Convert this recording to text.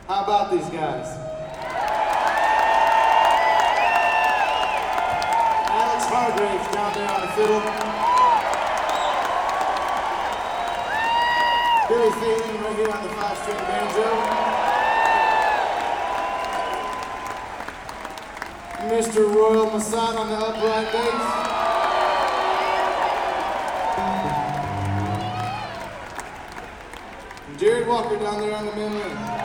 How about these guys? Alex Hargraves down there on the fiddle. Billy Phelan right here on the 5-string banjo. Mr. Royal Masson on the upright bass. Jared Walker down there on the mandolin.